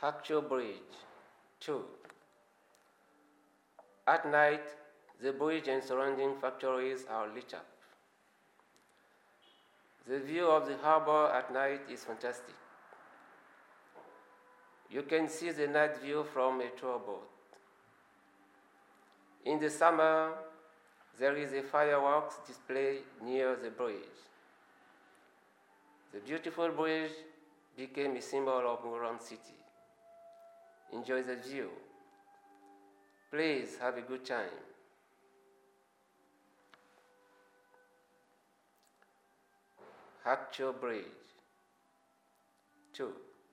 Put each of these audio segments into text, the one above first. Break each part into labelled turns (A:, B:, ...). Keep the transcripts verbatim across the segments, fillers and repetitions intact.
A: Actual Bridge. two. At night, the bridge and surrounding factories are lit up. The view of the harbor at night is fantastic. You can see the night view from a tour boat. In the summer, there is a fireworks display near the bridge. The beautiful bridge became a symbol of Muron City. Enjoy the view. Please have a good time. Actual Bridge. two.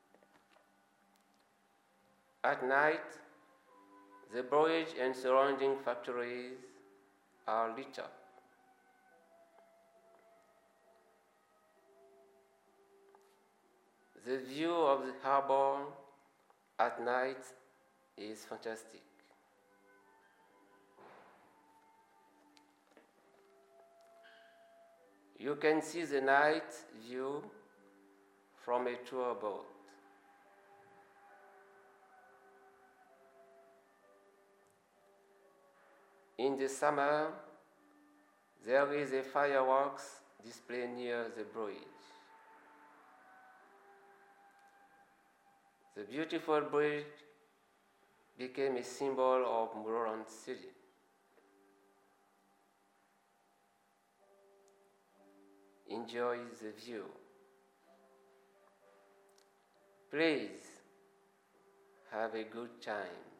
A: At night, the bridge and surrounding factories are lit up. The view of the harbor at night is fantastic. You can see the night view from a tour boat. In the summer, there is a fireworks display near the bridge. The beautiful bridge became a symbol of Muron City. Enjoy the view. Please have a good time.